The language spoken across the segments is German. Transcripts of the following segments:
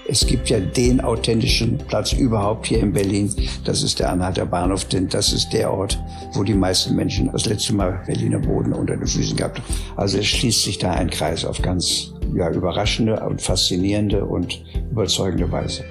Es gibt ja den authentischen Platz überhaupt hier in Berlin. Das ist der Anhalter Bahnhof, denn das ist der Ort, wo die meisten Menschen das letzte Mal Berliner Boden unter den Füßen gehabt haben. Also es schließt sich da ein Kreis auf ganz überraschende und faszinierende und überzeugende Weise.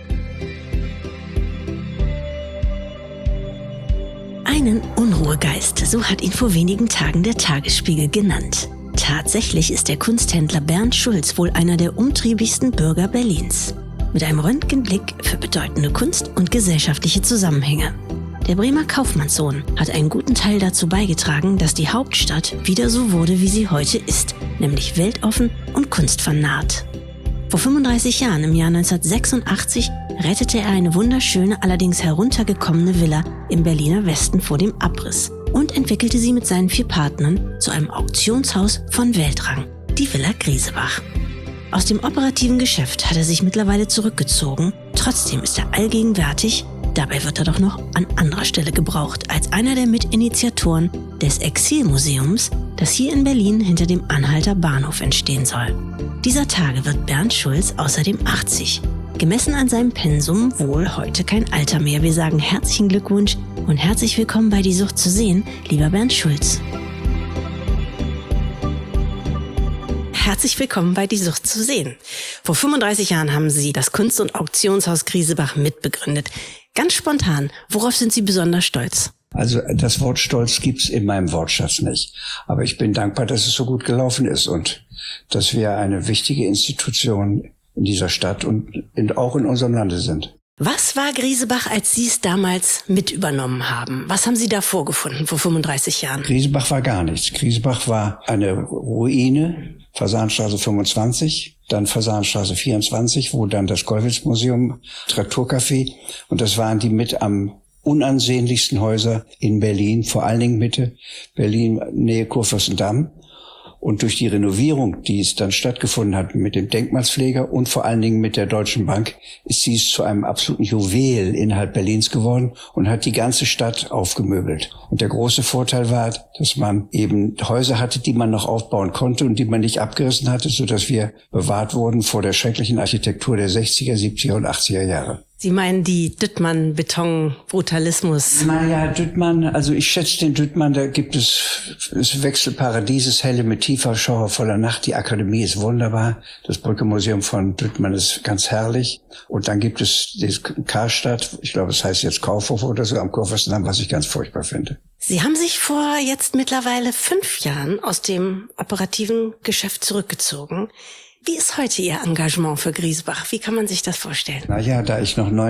Einen Unruhegeist, so hat ihn vor wenigen Tagen der Tagesspiegel genannt. Tatsächlich ist der Kunsthändler Bernd Schulz wohl einer der umtriebigsten Bürger Berlins. Mit einem Röntgenblick für bedeutende Kunst und gesellschaftliche Zusammenhänge. Der Bremer Kaufmannssohn hat einen guten Teil dazu beigetragen, dass die Hauptstadt wieder so wurde, wie sie heute ist, nämlich weltoffen und kunstvernarrt. Vor 35 Jahren, im Jahr 1986, rettete er eine wunderschöne, allerdings heruntergekommene Villa im Berliner Westen vor dem Abriss und entwickelte sie mit seinen 4 Partnern zu einem Auktionshaus von Weltrang, die Villa Griesebach. Aus dem operativen Geschäft hat er sich mittlerweile zurückgezogen, trotzdem ist er allgegenwärtig, dabei wird er doch noch an anderer Stelle gebraucht, als einer der Mitinitiatoren des Exilmuseums, das hier in Berlin hinter dem Anhalter Bahnhof entstehen soll. Dieser Tage wird Bernd Schulz außerdem 80. Gemessen an seinem Pensum wohl heute kein Alter mehr. Wir sagen herzlichen Glückwunsch und herzlich willkommen bei Die Sucht zu sehen, lieber Bernd Schulz. Herzlich willkommen bei Die Sucht zu sehen. Vor 35 Jahren haben Sie das Kunst- und Auktionshaus Griesebach mitbegründet. Ganz spontan, worauf sind Sie besonders stolz? Also das Wort Stolz gibt's in meinem Wortschatz nicht. Aber ich bin dankbar, dass es so gut gelaufen ist und dass wir eine wichtige Institution in dieser Stadt und auch in unserem Lande sind. Was war Griesebach, als Sie es damals mit übernommen haben? Was haben Sie da vorgefunden vor 35 Jahren? Griesebach war gar nichts. Griesebach war eine Ruine, Fasanstraße 25, dann Fasanstraße 24, wo dann das Kollwitz-Museum, Trakturcafé, und das waren die mit am unansehnlichsten Häuser in Berlin, vor allen Dingen Mitte Berlin, Nähe Kurfürstendamm. Und durch die Renovierung, die es dann stattgefunden hat mit dem Denkmalspfleger und vor allen Dingen mit der Deutschen Bank, ist dies zu einem absoluten Juwel innerhalb Berlins geworden und hat die ganze Stadt aufgemöbelt. Und der große Vorteil war, dass man eben Häuser hatte, die man noch aufbauen konnte und die man nicht abgerissen hatte, sodass wir bewahrt wurden vor der schrecklichen Architektur der 60er, 70er und 80er Jahre. Sie meinen die Düttmann-Beton-Brutalismus? Naja, Düttmann, also ich schätze den Düttmann, da gibt es Wechselparadieses, helle mit tiefer Schauer voller Nacht. Die Akademie ist wunderbar. Das Brücke-Museum von Düttmann ist ganz herrlich. Und dann gibt es das Karstadt, ich glaube, es heißt jetzt Kaufhof oder so am Kurfürstendamm, was ich ganz furchtbar finde. Sie haben sich vor jetzt mittlerweile 5 Jahren aus dem operativen Geschäft zurückgezogen. Wie ist heute Ihr Engagement für Griesebach? Wie kann man sich das vorstellen? Naja, da ich noch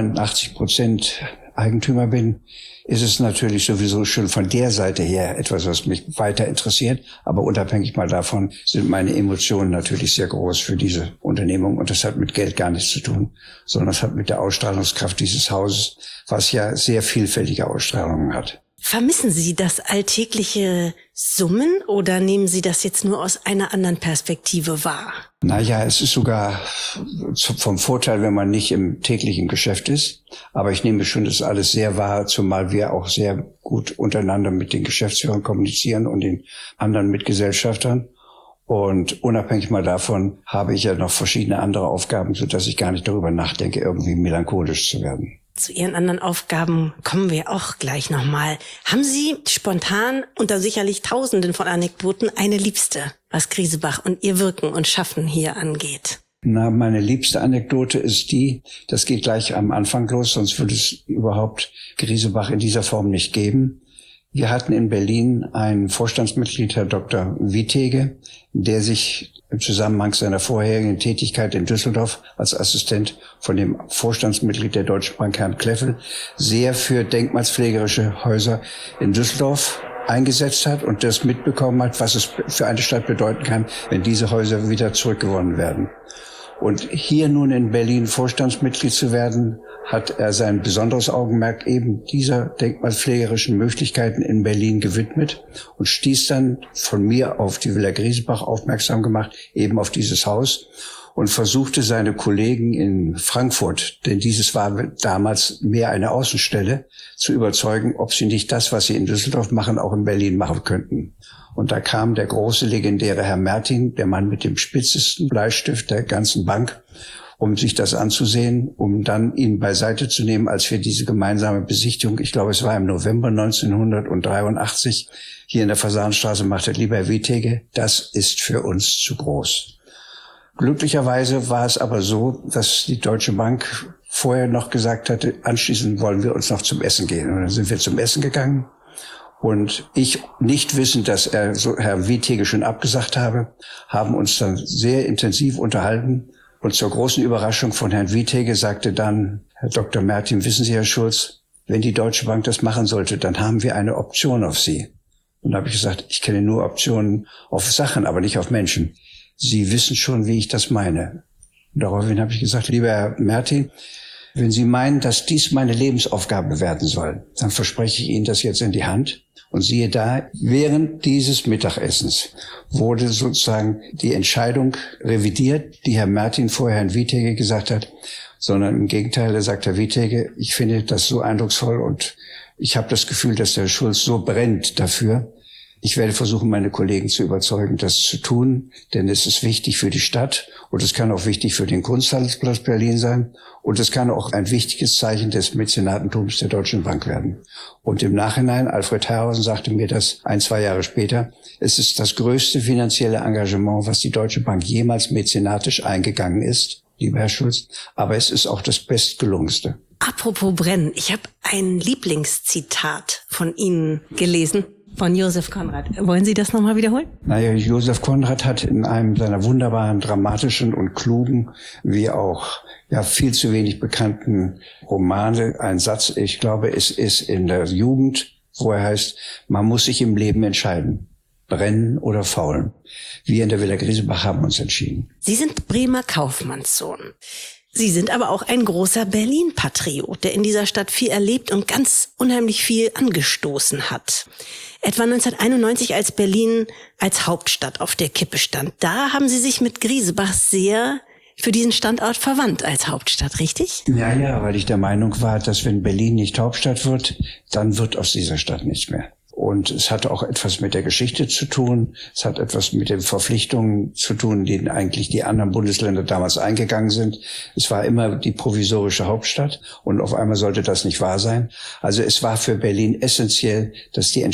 89% Eigentümer bin, ist es natürlich sowieso schon von der Seite her etwas, was mich weiter interessiert. Aber unabhängig mal davon sind meine Emotionen natürlich sehr groß für diese Unternehmung. Und das hat mit Geld gar nichts zu tun, sondern das hat mit der Ausstrahlungskraft dieses Hauses, was ja sehr vielfältige Ausstrahlungen hat. Vermissen Sie das alltägliche Summen oder nehmen Sie das jetzt nur aus einer anderen Perspektive wahr? Naja, es ist sogar vom Vorteil, wenn man nicht im täglichen Geschäft ist. Aber ich nehme schon das alles sehr wahr, zumal wir auch sehr gut untereinander mit den Geschäftsführern kommunizieren und den anderen Mitgesellschaftern. Und unabhängig mal davon habe ich ja noch verschiedene andere Aufgaben, sodass ich gar nicht darüber nachdenke, irgendwie melancholisch zu werden. Zu Ihren anderen Aufgaben kommen wir auch gleich nochmal. Haben Sie spontan, unter sicherlich Tausenden von Anekdoten, eine Liebste, was Griesebach und Ihr Wirken und Schaffen hier angeht? Na, meine liebste Anekdote ist die, das geht gleich am Anfang los, sonst würde es überhaupt Griesebach in dieser Form nicht geben. Wir hatten in Berlin ein Vorstandsmitglied, Herr Dr. Wittege, der sich im Zusammenhang seiner vorherigen Tätigkeit in Düsseldorf als Assistent von dem Vorstandsmitglied der Deutschen Bank, Herrn Kleffel, sehr für denkmalspflegerische Häuser in Düsseldorf eingesetzt hat und das mitbekommen hat, was es für eine Stadt bedeuten kann, wenn diese Häuser wieder zurückgewonnen werden. Und hier nun in Berlin Vorstandsmitglied zu werden, hat er sein besonderes Augenmerk eben dieser denkmalpflegerischen Möglichkeiten in Berlin gewidmet und stieß dann von mir auf die Villa Griesebach aufmerksam gemacht, eben auf dieses Haus, und versuchte seine Kollegen in Frankfurt, denn dieses war damals mehr eine Außenstelle, zu überzeugen, ob sie nicht das, was sie in Düsseldorf machen, auch in Berlin machen könnten. Und da kam der große, legendäre Herr Mertin, der Mann mit dem spitzesten Bleistift der ganzen Bank, um sich das anzusehen, um dann ihn beiseite zu nehmen, als wir diese gemeinsame Besichtigung, ich glaube, es war im November 1983, hier in der Fasanstraße machte, lieber Herr Withege, das ist für uns zu groß. Glücklicherweise war es aber so, dass die Deutsche Bank vorher noch gesagt hatte, anschließend wollen wir uns noch zum Essen gehen. Und dann sind wir zum Essen gegangen. Und ich, nicht wissend, dass Herr Withege schon abgesagt habe, haben uns dann sehr intensiv unterhalten. Und zur großen Überraschung von Herrn Withege sagte dann Herr Dr. Mertin, wissen Sie, Herr Schulz, wenn die Deutsche Bank das machen sollte, dann haben wir eine Option auf Sie. Und da habe ich gesagt, ich kenne nur Optionen auf Sachen, aber nicht auf Menschen. Sie wissen schon, wie ich das meine. Und daraufhin habe ich gesagt, lieber Herr Mertin, wenn Sie meinen, dass dies meine Lebensaufgabe werden soll, dann verspreche ich Ihnen das jetzt in die Hand. Und siehe da, während dieses Mittagessens wurde sozusagen die Entscheidung revidiert, die Herr Mertin vorher Herrn Withege gesagt hat, sondern im Gegenteil, da sagt Herr Withege, ich finde das so eindrucksvoll und ich habe das Gefühl, dass der Schulz so brennt dafür. Ich werde versuchen, meine Kollegen zu überzeugen, das zu tun, denn es ist wichtig für die Stadt und es kann auch wichtig für den Kunsthandelsplatz Berlin sein und es kann auch ein wichtiges Zeichen des Mäzenatentums der Deutschen Bank werden. Und im Nachhinein, Alfred Herrhausen sagte mir das 1-2 Jahre später, es ist das größte finanzielle Engagement, was die Deutsche Bank jemals mäzenatisch eingegangen ist, lieber Herr Schulz, aber es ist auch das bestgelungenste. Apropos Brennen, ich habe ein Lieblingszitat von Ihnen gelesen. Von Joseph Conrad. Wollen Sie das nochmal wiederholen? Naja, Joseph Conrad hat in einem seiner wunderbaren, dramatischen und klugen, wie auch viel zu wenig bekannten Romane einen Satz, ich glaube, es ist in der Jugend, wo er heißt, man muss sich im Leben entscheiden, brennen oder faulen. Wir in der Villa Griesebach haben uns entschieden. Sie sind Bremer Kaufmannssohn. Sie sind aber auch ein großer Berlin-Patriot, der in dieser Stadt viel erlebt und ganz unheimlich viel angestoßen hat. Etwa 1991, als Berlin als Hauptstadt auf der Kippe stand. Da haben Sie sich mit Griesebach sehr für diesen Standort verwandt als Hauptstadt, richtig? Ja, weil ich der Meinung war, dass wenn Berlin nicht Hauptstadt wird, dann wird aus dieser Stadt nichts mehr. Und es hat auch etwas mit der Geschichte zu tun. Es hat etwas mit den Verpflichtungen zu tun, denen eigentlich die anderen Bundesländer damals eingegangen sind. Es war immer die provisorische Hauptstadt und auf einmal sollte das nicht wahr sein. Also es war für Berlin essentiell, dass die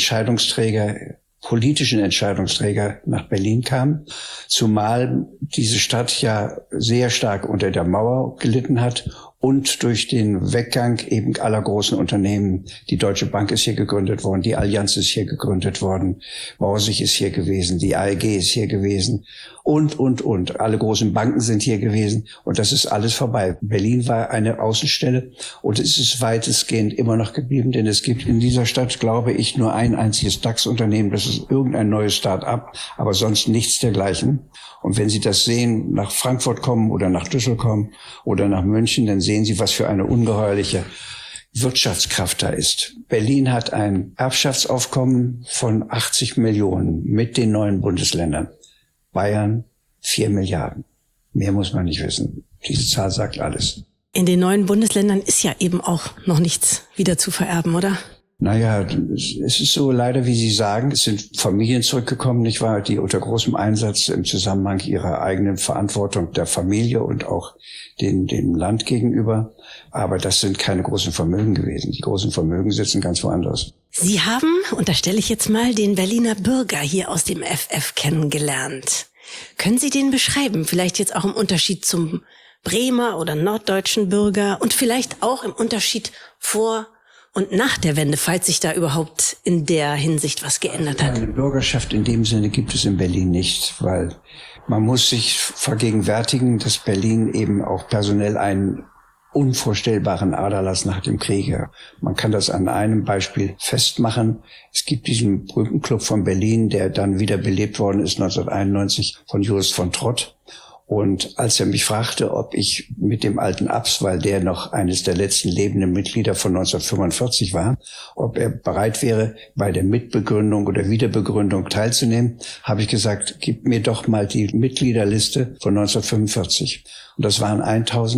politischen Entscheidungsträger nach Berlin kamen, zumal diese Stadt ja sehr stark unter der Mauer gelitten hat und durch den Weggang eben aller großen Unternehmen. Die Deutsche Bank ist hier gegründet worden, die Allianz ist hier gegründet worden, Borsig ist hier gewesen, die AEG ist hier gewesen und. Alle großen Banken sind hier gewesen und das ist alles vorbei. Berlin war eine Außenstelle und es ist weitestgehend immer noch geblieben, denn es gibt in dieser Stadt, glaube ich, nur ein einziges DAX-Unternehmen, das ist irgendein neues Start-up, aber sonst nichts dergleichen. Und wenn Sie das sehen, nach Frankfurt kommen oder nach Düsseldorf kommen oder nach München, dann sehen Sie, was für eine ungeheuerliche Wirtschaftskraft da ist. Berlin hat ein Erbschaftsaufkommen von 80 Millionen mit den neuen Bundesländern. Bayern 4 Milliarden. Mehr muss man nicht wissen. Diese Zahl sagt alles. In den neuen Bundesländern ist ja eben auch noch nichts wieder zu vererben, oder? Naja, es ist so leider, wie Sie sagen, es sind Familien zurückgekommen, nicht wahr, die unter großem Einsatz im Zusammenhang ihrer eigenen Verantwortung der Familie und auch dem Land gegenüber. Aber das sind keine großen Vermögen gewesen. Die großen Vermögen sitzen ganz woanders. Sie haben, unterstelle ich jetzt mal, den Berliner Bürger hier aus dem FF kennengelernt. Können Sie den beschreiben? Vielleicht jetzt auch im Unterschied zum Bremer oder norddeutschen Bürger und vielleicht auch im Unterschied vor und nach der Wende, falls sich da überhaupt in der Hinsicht was geändert hat. Eine Bürgerschaft in dem Sinne gibt es in Berlin nicht, weil man muss sich vergegenwärtigen, dass Berlin eben auch personell einen unvorstellbaren Aderlass nach dem Kriege. Man kann das an einem Beispiel festmachen. Es gibt diesen Brückenclub von Berlin, der dann wieder belebt worden ist 1991 von Jost von Trott. Und als er mich fragte, ob ich mit dem alten Abs, weil der noch eines der letzten lebenden Mitglieder von 1945 war, ob er bereit wäre, bei der Mitbegründung oder Wiederbegründung teilzunehmen, habe ich gesagt, gib mir doch mal die Mitgliederliste von 1945. Und das waren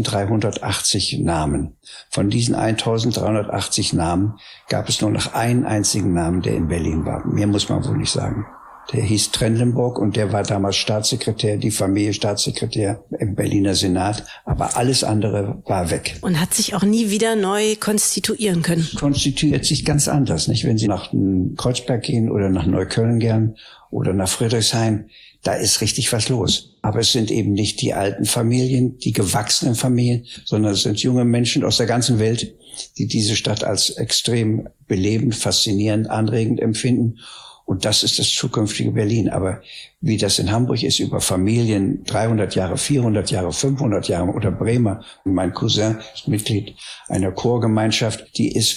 1380 Namen. Von diesen 1380 Namen gab es nur noch einen einzigen Namen, der in Berlin war. Mehr muss man wohl nicht sagen. Der hieß Trendlenburg und der war damals Staatssekretär, die Familie Staatssekretär im Berliner Senat. Aber alles andere war weg. Und hat sich auch nie wieder neu konstituieren können. Konstituiert sich ganz anders, nicht? Wenn Sie nach Kreuzberg gehen oder nach Neukölln gern oder nach Friedrichshain, da ist richtig was los. Aber es sind eben nicht die alten Familien, die gewachsenen Familien, sondern es sind junge Menschen aus der ganzen Welt, die diese Stadt als extrem belebend, faszinierend, anregend empfinden. Und das ist das zukünftige Berlin. Aber wie das in Hamburg ist, über Familien, 300 Jahre, 400 Jahre, 500 Jahre oder Bremer. Und mein Cousin ist Mitglied einer Chorgemeinschaft, die ist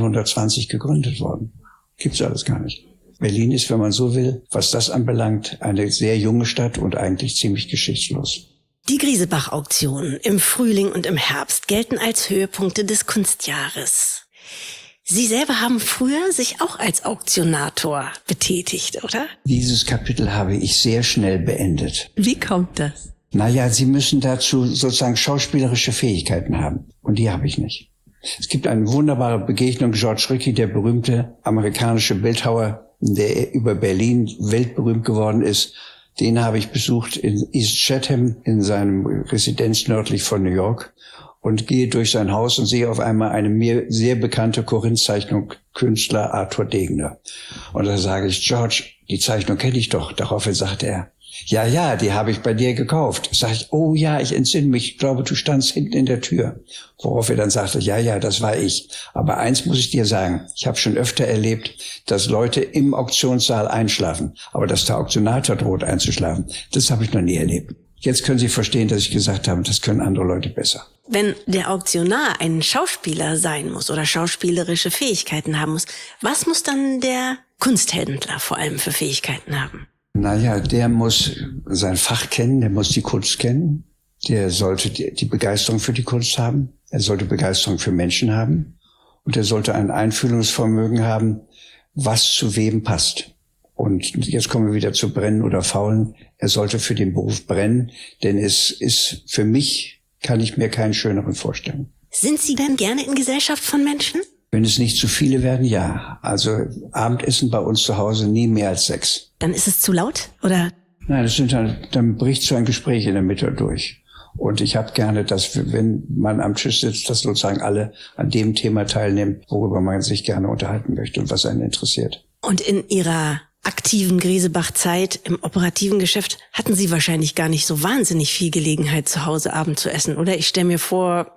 1520 gegründet worden. Gibt's alles gar nicht. Berlin ist, wenn man so will, was das anbelangt, eine sehr junge Stadt und eigentlich ziemlich geschichtslos. Die Griesebach-Auktionen im Frühling und im Herbst gelten als Höhepunkte des Kunstjahres. Sie selber haben früher sich auch als Auktionator betätigt, oder? Dieses Kapitel habe ich sehr schnell beendet. Wie kommt das? Naja, Sie müssen dazu sozusagen schauspielerische Fähigkeiten haben. Und die habe ich nicht. Es gibt eine wunderbare Begegnung. George Ricci, der berühmte amerikanische Bildhauer, der über Berlin weltberühmt geworden ist, den habe ich besucht in East Chatham, in seinem Residenz nördlich von New York. Und gehe durch sein Haus und sehe auf einmal eine mir sehr bekannte Korinth-Zeichnung, Künstler Arthur Degener. Und da sage ich, George, die Zeichnung kenne ich doch. Daraufhin sagte er, ja, die habe ich bei dir gekauft. Sag ich, oh ja, ich entsinne mich, ich glaube, du standst hinten in der Tür. Worauf er dann sagte, ja, das war ich. Aber eins muss ich dir sagen, ich habe schon öfter erlebt, dass Leute im Auktionssaal einschlafen. Aber dass der Auktionator droht einzuschlafen, das habe ich noch nie erlebt. Jetzt können Sie verstehen, dass ich gesagt habe, das können andere Leute besser. Wenn der Auktionar ein Schauspieler sein muss oder schauspielerische Fähigkeiten haben muss, was muss dann der Kunsthändler vor allem für Fähigkeiten haben? Naja, der muss sein Fach kennen, der muss die Kunst kennen, der sollte die Begeisterung für die Kunst haben, er sollte Begeisterung für Menschen haben und er sollte ein Einfühlungsvermögen haben, was zu wem passt. Und jetzt kommen wir wieder zu brennen oder faulen. Er sollte für den Beruf brennen, denn es ist für mich, kann ich mir keinen schöneren vorstellen. Sind Sie denn gerne in Gesellschaft von Menschen? Wenn es nicht zu viele werden, ja. Also Abendessen bei uns zu Hause nie mehr als 6. Dann ist es zu laut, oder? Nein, dann bricht so ein Gespräch in der Mitte durch. Und ich habe gerne, dass, wenn man am Tisch sitzt, dass sozusagen alle an dem Thema teilnehmen, worüber man sich gerne unterhalten möchte und was einen interessiert. Und in Ihrer aktiven Griesebach-Zeit im operativen Geschäft hatten Sie wahrscheinlich gar nicht so wahnsinnig viel Gelegenheit, zu Hause Abend zu essen, oder? Ich stelle mir vor,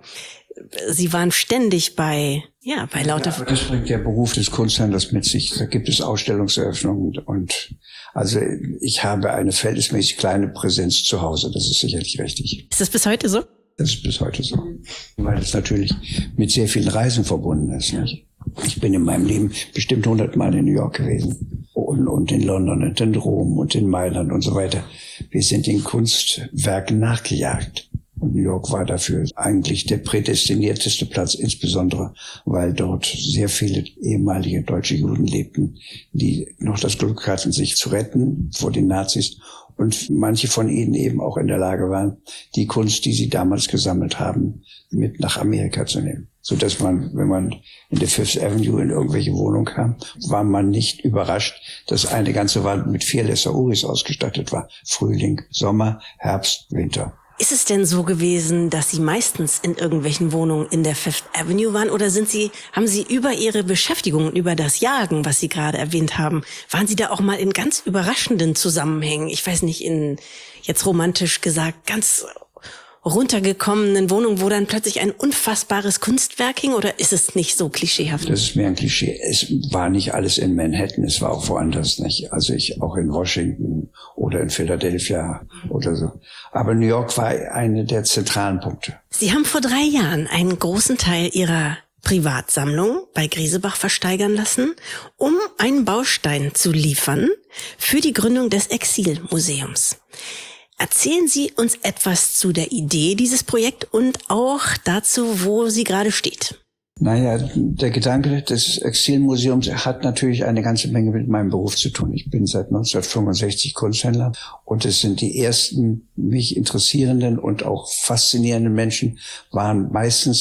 Sie waren ständig bei lauter... Ja, aber das bringt der Beruf des Kunsthändlers mit sich. Da gibt es Ausstellungseröffnungen und also ich habe eine verhältnismäßig kleine Präsenz zu Hause. Das ist sicherlich richtig. Ist das bis heute so? Das ist bis heute so. Weil es natürlich mit sehr vielen Reisen verbunden ist, nicht? Ich bin in meinem Leben bestimmt 100 Mal in New York gewesen. Und in London und in Rom und in Mailand und so weiter. Wir sind den Kunstwerken nachgejagt. Und New York war dafür eigentlich der prädestinierteste Platz, insbesondere weil dort sehr viele ehemalige deutsche Juden lebten, die noch das Glück hatten, sich zu retten vor den Nazis. Und manche von ihnen eben auch in der Lage waren, die Kunst, die sie damals gesammelt haben, mit nach Amerika zu nehmen. So dass man, wenn man in der Fifth Avenue in irgendwelche Wohnungen kam, war man nicht überrascht, dass eine ganze Wand mit 4 Lessauris ausgestattet war. Frühling, Sommer, Herbst, Winter. Ist es denn so gewesen, dass Sie meistens in irgendwelchen Wohnungen in der Fifth Avenue waren, oder haben Sie über Ihre Beschäftigung und über das Jagen, was Sie gerade erwähnt haben, waren Sie da auch mal in ganz überraschenden Zusammenhängen? Ich weiß nicht, in, jetzt romantisch gesagt, ganz runtergekommenen Wohnungen, wo dann plötzlich ein unfassbares Kunstwerk hing, oder ist es nicht so klischeehaft? Das ist mehr ein Klischee. Es war nicht alles in Manhattan, es war auch woanders, nicht? Also auch in Washington oder in Philadelphia oder so. Aber New York war eine der zentralen Punkte. Sie haben vor 3 Jahren einen großen Teil Ihrer Privatsammlung bei Griesebach versteigern lassen, um einen Baustein zu liefern für die Gründung des Exilmuseums. Erzählen Sie uns etwas zu der Idee dieses Projekts und auch dazu, wo sie gerade steht. Naja, der Gedanke des Exilmuseums hat natürlich eine ganze Menge mit meinem Beruf zu tun. Ich bin seit 1965 Kunsthändler und es sind die ersten mich interessierenden und auch faszinierenden Menschen waren meistens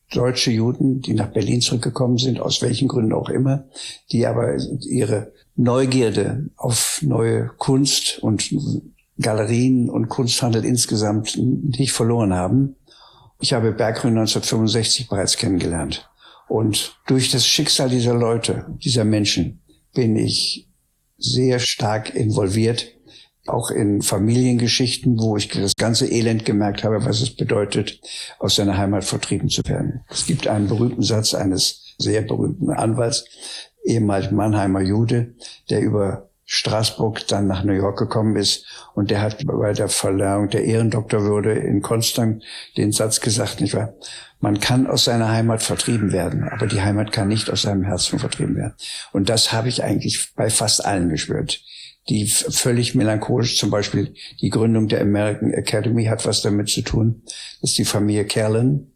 deutsche Juden, die nach Berlin zurückgekommen sind, aus welchen Gründen auch immer, die aber ihre Neugierde auf neue Kunst und Galerien und Kunsthandel insgesamt nicht verloren haben. Ich habe Berggruen 1965 bereits kennengelernt. Und durch das Schicksal dieser Leute, dieser Menschen, bin ich sehr stark involviert, auch in Familiengeschichten, wo ich das ganze Elend gemerkt habe, was es bedeutet, aus seiner Heimat vertrieben zu werden. Es gibt einen berühmten Satz eines sehr berühmten Anwalts, ehemals Mannheimer Jude, der über Straßburg dann nach New York gekommen ist, und der hat bei der Verleihung der Ehrendoktorwürde in Konstanz den Satz gesagt, nicht wahr? Man kann aus seiner Heimat vertrieben werden, aber die Heimat kann nicht aus seinem Herzen vertrieben werden. Und das habe ich eigentlich bei fast allen gespürt. Die völlig melancholisch, zum Beispiel die Gründung der American Academy hat was damit zu tun, dass die Familie Kerlin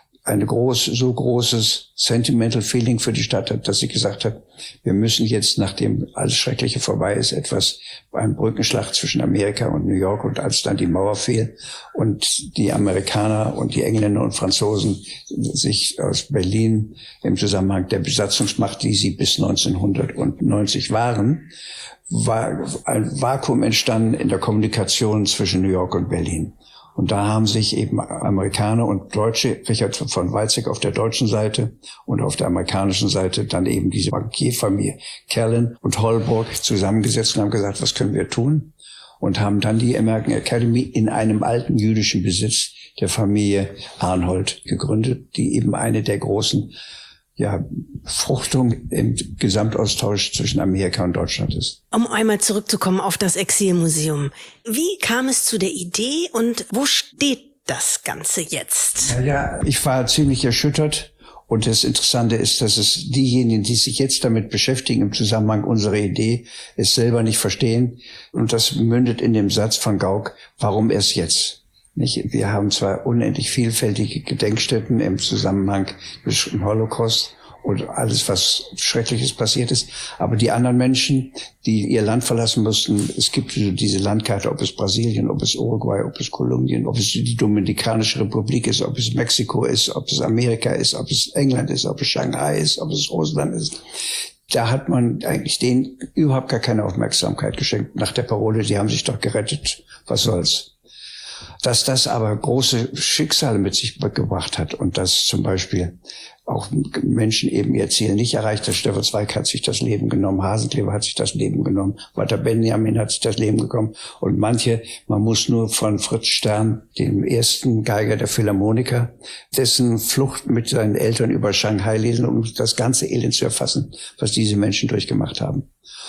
so großes Sentimental Feeling für die Stadt hat, dass sie gesagt hat, wir müssen jetzt, nachdem alles Schreckliche vorbei ist, einen Brückenschlag zwischen Amerika und New York, und als dann die Mauer fiel und die Amerikaner und die Engländer und Franzosen sich aus Berlin im Zusammenhang der Besatzungsmacht, die sie bis 1990 waren, war ein Vakuum entstanden in der Kommunikation zwischen New York und Berlin. Und da haben sich eben Amerikaner und Deutsche, Richard von Weizsäcker auf der deutschen Seite und auf der amerikanischen Seite dann eben diese Bankierfamilie Kerlin und Holbrook zusammengesetzt und haben gesagt, was können wir tun? Und haben dann die American Academy in einem alten jüdischen Besitz der Familie Arnhold gegründet, die eben eine der großen Fruchtung im Gesamtaustausch zwischen Amerika und Deutschland ist. Um einmal zurückzukommen auf das Exilmuseum. Wie kam es zu der Idee und wo steht das Ganze jetzt? Ja, ich war ziemlich erschüttert. Und das Interessante ist, dass es diejenigen, die sich jetzt damit beschäftigen im Zusammenhang unserer Idee, es selber nicht verstehen. Und das mündet in dem Satz von Gauck, warum erst jetzt? Nicht? Wir haben zwar unendlich vielfältige Gedenkstätten im Zusammenhang mit dem Holocaust und alles, was Schreckliches passiert ist, aber die anderen Menschen, die ihr Land verlassen mussten, es gibt diese Landkarte, ob es Brasilien, ob es Uruguay, ob es Kolumbien, ob es die Dominikanische Republik ist, ob es Mexiko ist, ob es Amerika ist, ob es England ist, ob es Shanghai ist, ob es Russland ist. Da hat man eigentlich denen überhaupt gar keine Aufmerksamkeit geschenkt, nach der Parole, die haben sich doch gerettet, was soll's. Dass das aber große Schicksale mit sich gebracht hat und dass zum Beispiel auch Menschen eben ihr Ziel nicht erreicht hat. Stefan Zweig hat sich das Leben genommen, Hasenclever hat sich das Leben genommen, Walter Benjamin hat sich das Leben genommen und manche, man muss nur von Fritz Stern, dem ersten Geiger der Philharmoniker, dessen Flucht mit seinen Eltern über Shanghai lesen, um das ganze Elend zu erfassen, was diese Menschen durchgemacht haben.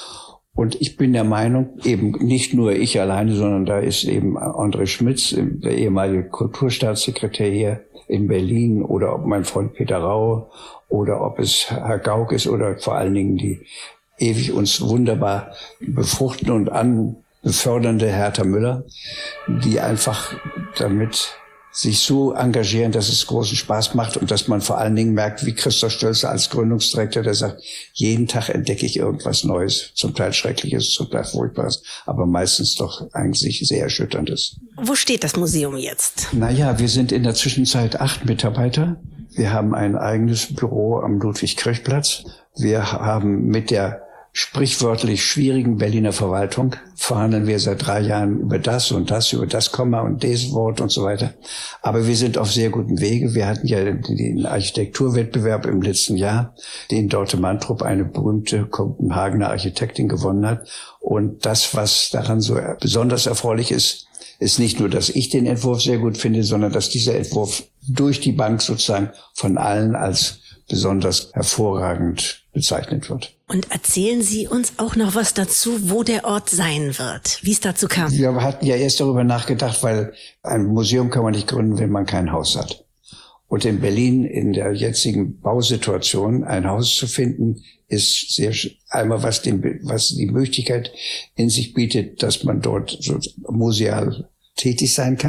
Und ich bin der Meinung, eben nicht nur ich alleine, sondern da ist eben André Schmitz, der ehemalige Kulturstaatssekretär hier in Berlin, oder ob mein Freund Peter Rau, oder ob es Herr Gauck ist, oder vor allen Dingen die ewig uns wunderbar befruchten und befördernde Hertha Müller, die einfach damit sich so engagieren, dass es großen Spaß macht und dass man vor allen Dingen merkt, wie Christoph Stölzer als Gründungsdirektor, der sagt, jeden Tag entdecke ich irgendwas Neues, zum Teil Schreckliches, zum Teil Furchtbares, aber meistens doch eigentlich sehr Erschütterndes. Wo steht das Museum jetzt? Naja, wir sind in der Zwischenzeit 8 Mitarbeiter. Wir haben ein eigenes Büro am Ludwig-Kirch-Platz. Wir haben mit der sprichwörtlich schwierigen Berliner Verwaltung verhandeln wir seit 3 Jahren über das, über das Komma und das Wort und so weiter. Aber wir sind auf sehr gutem Wege. Wir hatten ja den Architekturwettbewerb im letzten Jahr, den Dorte Mantrup, eine berühmte Kopenhagener Architektin, gewonnen hat. Und das, was daran so besonders erfreulich ist, ist nicht nur, dass ich den Entwurf sehr gut finde, sondern dass dieser Entwurf durch die Bank sozusagen von allen als besonders hervorragend bezeichnet wird. Und erzählen Sie uns auch noch was dazu, wo der Ort sein wird, wie es dazu kam. Wir hatten ja erst darüber nachgedacht, weil ein Museum kann man nicht gründen, wenn man kein Haus hat. Und in Berlin in der jetzigen Bausituation ein Haus zu finden, ist sehr einmal was die Möglichkeit in sich bietet, dass man dort so museal tätig sein kann.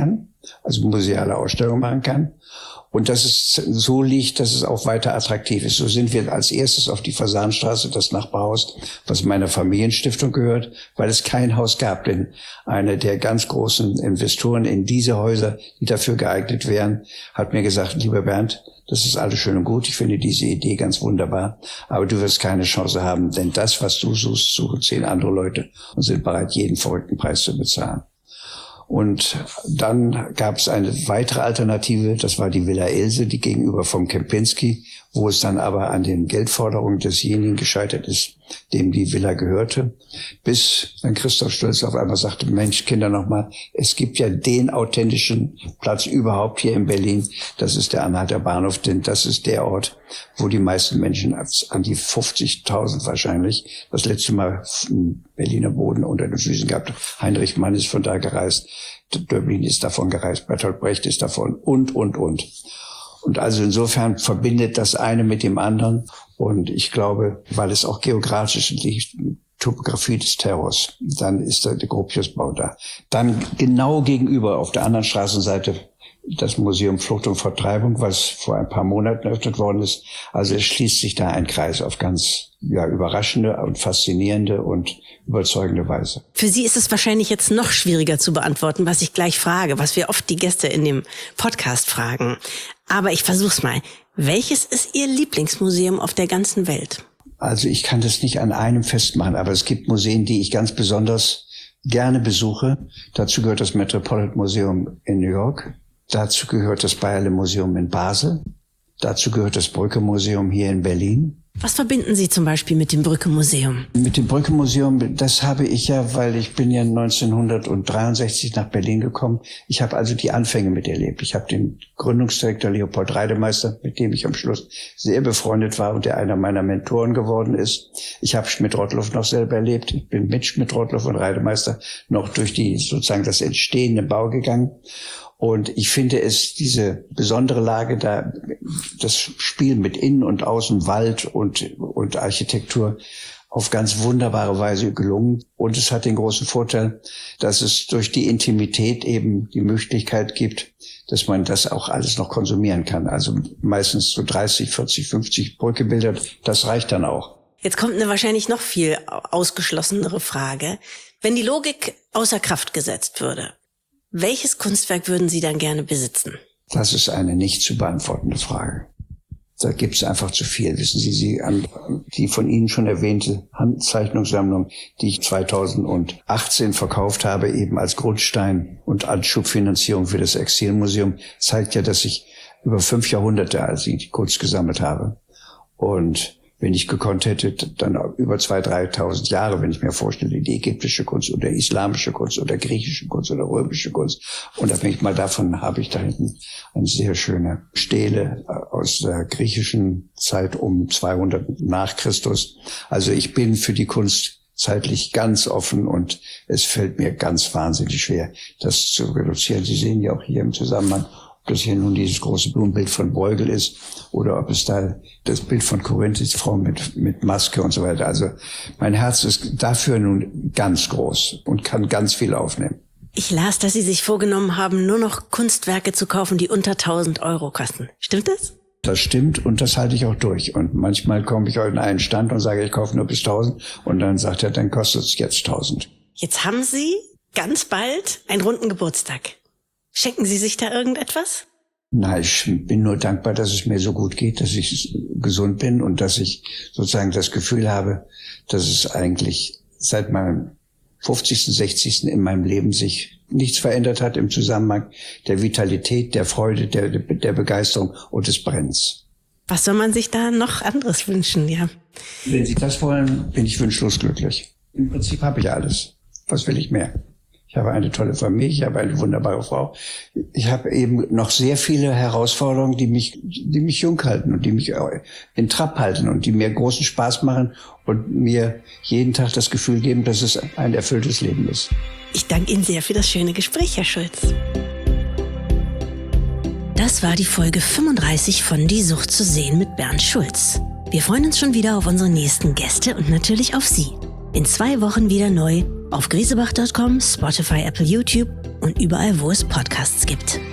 also museale Ausstellungen machen kann. Und dass es so liegt, dass es auch weiter attraktiv ist. So sind wir als erstes auf die Fasanstraße, das Nachbarhaus, was meiner Familienstiftung gehört, weil es kein Haus gab. Denn eine der ganz großen Investoren in diese Häuser, die dafür geeignet wären, hat mir gesagt, lieber Bernd, das ist alles schön und gut. Ich finde diese Idee ganz wunderbar. Aber du wirst keine Chance haben, denn das, was du suchst, suchen 10 andere Leute und sind bereit, jeden verrückten Preis zu bezahlen. Und dann gab es eine weitere Alternative, das war die Villa Else, die gegenüber vom Kempinski, wo es dann aber an den Geldforderungen desjenigen gescheitert ist, dem die Villa gehörte, bis dann Christoph Stölzl auf einmal sagte, Mensch, Kinder, nochmal, es gibt ja den authentischen Platz überhaupt hier in Berlin, das ist der Anhalter Bahnhof, denn das ist der Ort, wo die meisten Menschen, an die 50.000 wahrscheinlich, das letzte Mal einen Berliner Boden unter den Füßen gehabt. Heinrich Mann ist von da gereist, Döblin ist davon gereist, Bertolt Brecht ist davon und. Und also insofern verbindet das eine mit dem anderen. Und ich glaube, weil es auch geografisch liegt, Topografie des Terrors, dann ist der Gropiusbau da. Dann genau gegenüber auf der anderen Straßenseite das Museum Flucht und Vertreibung, was vor ein paar Monaten eröffnet worden ist. Also es schließt sich da ein Kreis auf ganz überraschende und faszinierende und überzeugende Weise. Für Sie ist es wahrscheinlich jetzt noch schwieriger zu beantworten, was ich gleich frage, was wir oft die Gäste in dem Podcast fragen. Aber ich versuch's mal. Welches ist Ihr Lieblingsmuseum auf der ganzen Welt? Also ich kann das nicht an einem festmachen, aber es gibt Museen, die ich ganz besonders gerne besuche. Dazu gehört das Metropolitan Museum in New York. Dazu gehört das Bayerle Museum in Basel. Dazu gehört das Brücke Museum hier in Berlin. Was verbinden Sie zum Beispiel mit dem Brücke Museum? Mit dem Brücke Museum, das habe ich ja, weil ich bin ja 1963 nach Berlin gekommen. Ich habe also die Anfänge miterlebt. Ich habe den Gründungsdirektor Leopold Reidemeister, mit dem ich am Schluss sehr befreundet war und der einer meiner Mentoren geworden ist. Ich habe Schmidt-Rottluff noch selber erlebt. Ich bin mit Schmidt-Rottluff und Reidemeister noch durch sozusagen das entstehende Bau gegangen. Und ich finde es, diese besondere Lage da, das Spiel mit Innen und Außen, Wald und Architektur auf ganz wunderbare Weise gelungen. Und es hat den großen Vorteil, dass es durch die Intimität eben die Möglichkeit gibt, dass man das auch alles noch konsumieren kann. Also meistens so 30, 40, 50 Brückebilder, das reicht dann auch. Jetzt kommt eine wahrscheinlich noch viel ausgeschlossenere Frage. Wenn die Logik außer Kraft gesetzt würde, welches Kunstwerk würden Sie dann gerne besitzen? Das ist eine nicht zu beantwortende Frage. Da gibt es einfach zu viel. Wissen Sie, die von Ihnen schon erwähnte Handzeichnungssammlung, die ich 2018 verkauft habe, eben als Grundstein und Anschubfinanzierung für das Exilmuseum, zeigt ja, dass ich über 5 Jahrhunderte als die Kunst gesammelt habe. Und wenn ich gekonnt hätte, dann über 2.000, 3.000 Jahre, wenn ich mir vorstelle, die ägyptische Kunst oder islamische Kunst oder griechische Kunst oder römische Kunst. Und abhängig mal davon habe ich da hinten eine sehr schöne Stele aus der griechischen Zeit um 200 nach Christus. Also ich bin für die Kunst zeitlich ganz offen und es fällt mir ganz wahnsinnig schwer, das zu reduzieren. Sie sehen ja auch hier im Zusammenhang, ob das hier nun dieses große Blumenbild von Bruegel ist oder ob es da das Bild von Korinth ist, Frau mit Maske und so weiter. Also mein Herz ist dafür nun ganz groß und kann ganz viel aufnehmen. Ich las, dass Sie sich vorgenommen haben, nur noch Kunstwerke zu kaufen, die unter 1.000 Euro kosten. Stimmt das? Das stimmt und das halte ich auch durch. Und manchmal komme ich in einen Stand und sage, ich kaufe nur bis 1.000 und dann sagt er, dann kostet es jetzt 1.000. Jetzt haben Sie ganz bald einen runden Geburtstag. Schenken Sie sich da irgendetwas? Na, ich bin nur dankbar, dass es mir so gut geht, dass ich gesund bin und dass ich sozusagen das Gefühl habe, dass es eigentlich seit meinem 50., 60. in meinem Leben sich nichts verändert hat im Zusammenhang der Vitalität, der Freude, der Begeisterung und des Brennens. Was soll man sich da noch anderes wünschen, ja? Wenn Sie das wollen, bin ich wunschlos glücklich. Im Prinzip habe ich alles. Was will ich mehr? Ich habe eine tolle Familie, ich habe eine wunderbare Frau. Ich habe eben noch sehr viele Herausforderungen, die mich jung halten und die mich in Trab halten und die mir großen Spaß machen und mir jeden Tag das Gefühl geben, dass es ein erfülltes Leben ist. Ich danke Ihnen sehr für das schöne Gespräch, Herr Schulz. Das war die Folge 35 von Die Sucht zu sehen mit Bernd Schulz. Wir freuen uns schon wieder auf unsere nächsten Gäste und natürlich auf Sie. In 2 Wochen wieder neu auf griesebach.com, Spotify, Apple, YouTube und überall, wo es Podcasts gibt.